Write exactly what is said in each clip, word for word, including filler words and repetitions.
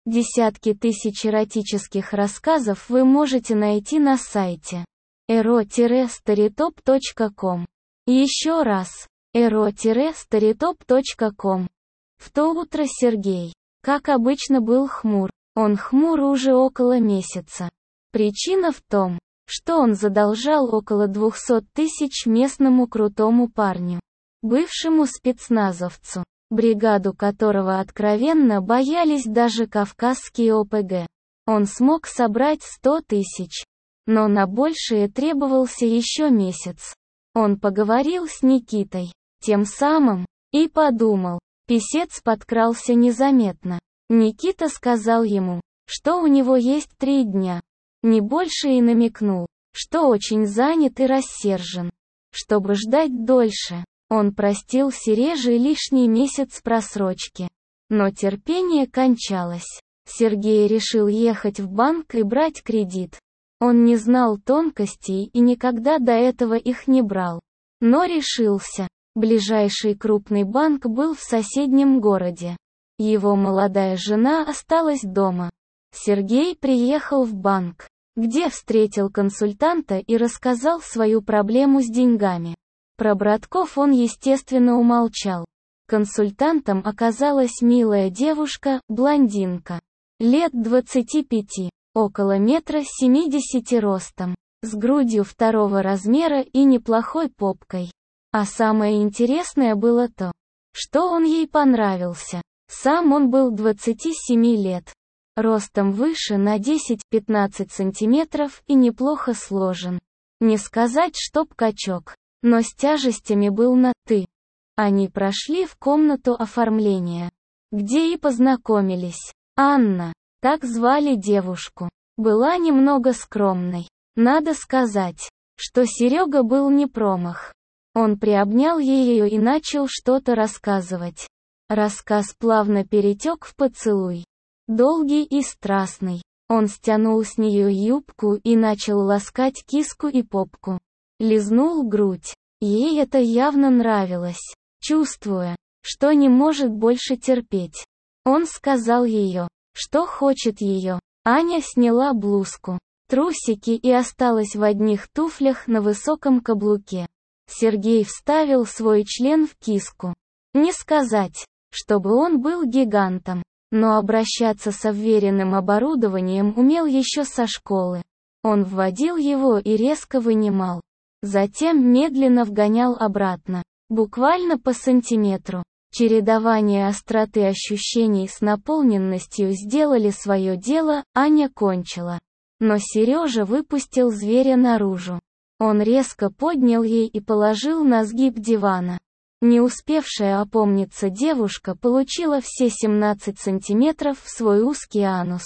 Десятки тысяч эротических рассказов вы можете найти на сайте эро старитоп точка ком. Еще раз, эро старитоп точка ком. В то утро Сергей, как обычно, был хмур. Он хмур уже около месяца. Причина в том, что он задолжал около двухсот тысяч местному крутому парню, бывшему спецназовцу, бригаду которого откровенно боялись даже кавказские о пэ гэ. Он смог собрать сто тысяч, но на большее требовался еще месяц. Он поговорил с Никитой, тем самым, и подумал. Писец подкрался незаметно. Никита сказал ему, что у него есть три дня. Не больше, и намекнул, что очень занят и рассержен. Чтобы ждать дольше, он простил Сереже лишний месяц просрочки. Но терпение кончалось. Сергей решил ехать в банк и брать кредит. Он не знал тонкостей и никогда до этого их не брал. Но решился. Ближайший крупный банк был в соседнем городе. Его молодая жена осталась дома. Сергей приехал в банк, где встретил консультанта и рассказал свою проблему с деньгами. Про братков он, естественно, умолчал. Консультантом оказалась милая девушка, блондинка, лет двадцати пяти, около метра семидесяти ростом, с грудью второго размера и неплохой попкой. А самое интересное было то, что он ей понравился. Сам он был двадцати семи лет, ростом выше на десять-пятнадцать сантиметров и неплохо сложен. Не сказать, чтоб качок, но с тяжестями был на «ты». Они прошли в комнату оформления, где и познакомились. Анна, так звали девушку, была немного скромной. Надо сказать, что Серега был не промах. Он приобнял ее и начал что-то рассказывать. Рассказ плавно перетек в поцелуй. Долгий и страстный. Он стянул с нее юбку и начал ласкать киску и попку. Лизнул грудь. Ей это явно нравилось. Чувствуя, что не может больше терпеть, он сказал ее, что хочет ее. Аня сняла блузку, трусики и осталась в одних туфлях на высоком каблуке. Сергей вставил свой член в киску. Не сказать, чтобы он был гигантом, но обращаться с вверенным оборудованием умел еще со школы. Он вводил его и резко вынимал. Затем медленно вгонял обратно, буквально по сантиметру. Чередование остроты ощущений с наполненностью сделали свое дело, Аня кончила. Но Сережа выпустил зверя наружу. Он резко поднял ей и положил на сгиб дивана. Не успевшая опомниться девушка получила все семнадцать сантиметров в свой узкий анус.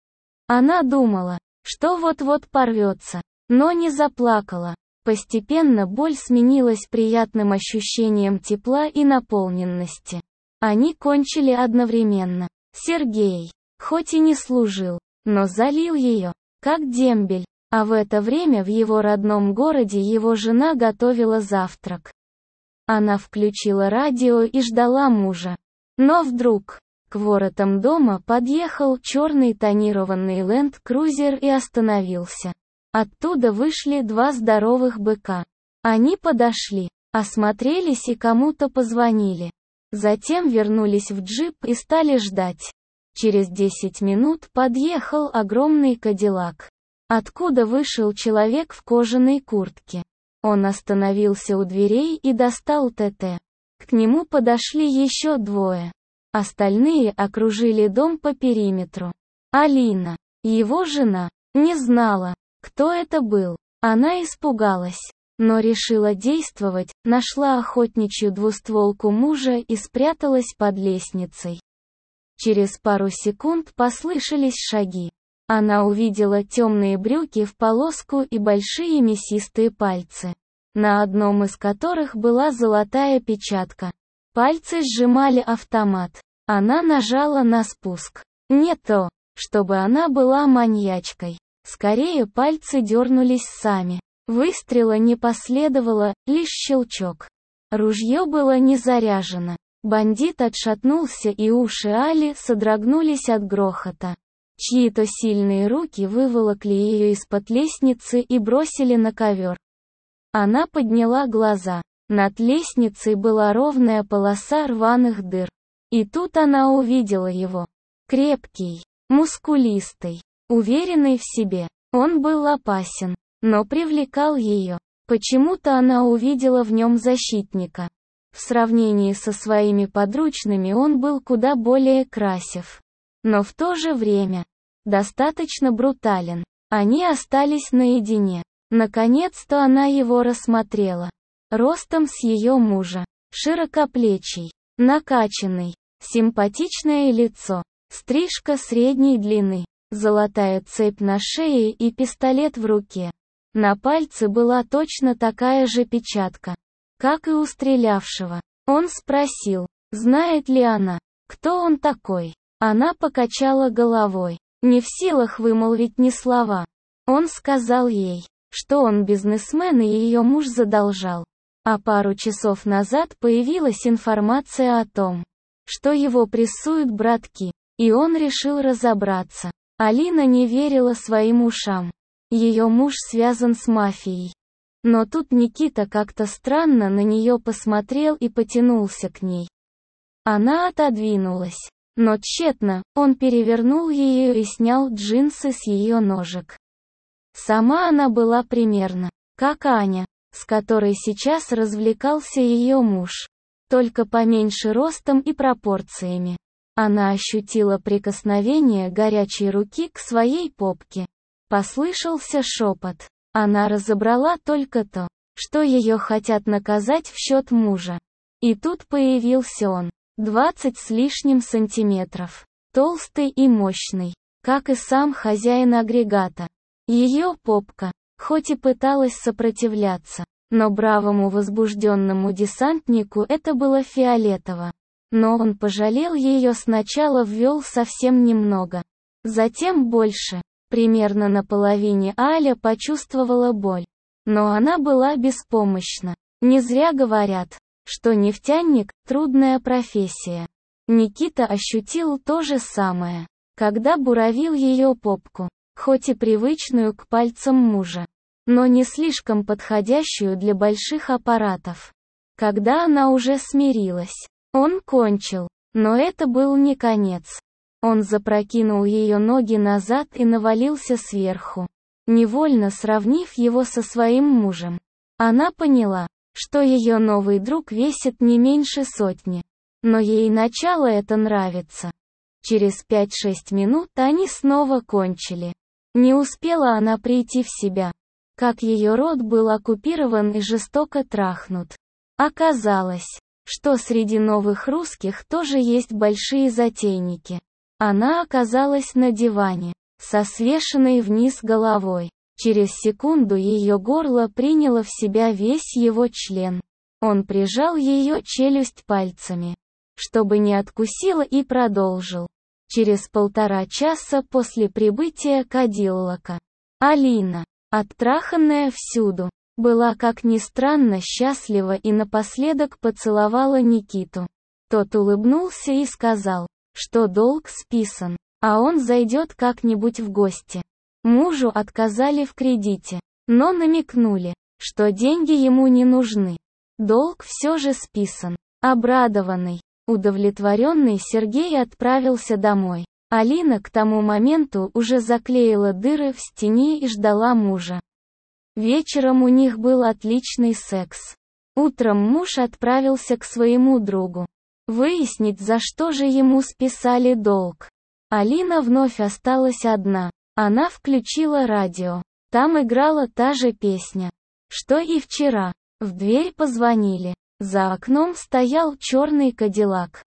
Она думала, что вот-вот порвется, но не заплакала. Постепенно боль сменилась приятным ощущением тепла и наполненности. Они кончили одновременно. Сергей, хоть и не служил, но залил ее, как дембель. А в это время в его родном городе его жена готовила завтрак. Она включила радио и ждала мужа. Но вдруг, к воротам дома подъехал черный тонированный ленд-крузер и остановился. Оттуда вышли два здоровых быка. Они подошли, осмотрелись и кому-то позвонили. Затем вернулись в джип и стали ждать. Через десять минут подъехал огромный кадиллак, откуда вышел человек в кожаной куртке. Он остановился у дверей и достал тэ тэ. К нему подошли еще двое. Остальные окружили дом по периметру. Алина, его жена, не знала, кто это был. Она испугалась, но решила действовать, нашла охотничью двустволку мужа и спряталась под лестницей. Через пару секунд послышались шаги. Она увидела темные брюки в полоску и большие мясистые пальцы, на одном из которых была золотая печатка. Пальцы сжимали автомат. Она нажала на спуск. Не то, чтобы она была маньячкой. Скорее пальцы дернулись сами. Выстрела не последовало, лишь щелчок. Ружье было не заряжено. Бандит отшатнулся, и уши Али содрогнулись от грохота. Чьи-то сильные руки выволокли ее из-под лестницы и бросили на ковер. Она подняла глаза. Над лестницей была ровная полоса рваных дыр. И тут она увидела его. Крепкий, мускулистый, уверенный в себе. Он был опасен, но привлекал ее. Почему-то она увидела в нем защитника. В сравнении со своими подручными он был куда более красив. Но в то же время достаточно брутален. Они остались наедине. Наконец-то она его рассмотрела. Ростом с ее мужа. Широкоплечий, накачанный, симпатичное лицо, стрижка средней длины, золотая цепь на шее и пистолет в руке. На пальце была точно такая же печатка, как и у стрелявшего. Он спросил, знает ли она, кто он такой. Она покачала головой, не в силах вымолвить ни слова. Он сказал ей, что он бизнесмен и ее муж задолжал. А пару часов назад появилась информация о том, что его прессуют братки, и он решил разобраться. Алина не верила своим ушам. Ее муж связан с мафией. Но тут Никита как-то странно на нее посмотрел и потянулся к ней. Она отодвинулась. Но тщетно, он перевернул ее и снял джинсы с ее ножек. Сама она была примерно, как Аня, с которой сейчас развлекался ее муж. Только поменьше ростом и пропорциями. Она ощутила прикосновение горячей руки к своей попке. Послышался шепот. Она разобрала только то, что ее хотят наказать в счет мужа. И тут появился он. Двадцать с лишним сантиметров. Толстый и мощный, как и сам хозяин агрегата. Ее попка, хоть и пыталась сопротивляться, но бравому возбужденному десантнику это было фиолетово. Но он пожалел ее, сначала ввел совсем немного. Затем больше. Примерно на половине Аля почувствовала боль. Но она была беспомощна. Не зря говорят, что нефтяник – трудная профессия. Никита ощутил то же самое, когда буравил ее попку, хоть и привычную к пальцам мужа, но не слишком подходящую для больших аппаратов. Когда она уже смирилась, он кончил, но это был не конец. Он запрокинул ее ноги назад и навалился сверху, невольно сравнив его со своим мужем. Она поняла, что ее новый друг весит не меньше сотни. Но ей начало это нравится. Через пять-шесть минут они снова кончили. Не успела она прийти в себя, как ее рот был оккупирован и жестоко трахнут. Оказалось, что среди новых русских тоже есть большие затейники. Она оказалась на диване, со свешенной вниз головой. Через секунду ее горло приняло в себя весь его член. Он прижал ее челюсть пальцами, чтобы не откусила, и продолжил. Через полтора часа после прибытия Кадиллака, Алина, оттраханная всюду, была, как ни странно, счастлива и напоследок поцеловала Никиту. Тот улыбнулся и сказал, что долг списан, а он зайдет как-нибудь в гости. Мужу отказали в кредите, но намекнули, что деньги ему не нужны. Долг все же списан. Обрадованный, удовлетворенный Сергей отправился домой. Алина к тому моменту уже заклеила дыры в стене и ждала мужа. Вечером у них был отличный секс. Утром муж отправился к своему другу. Выяснить, за что же ему списали долг. Алина вновь осталась одна. Она включила радио. Там играла та же песня, что и вчера. В дверь позвонили. За окном стоял черный кадиллак.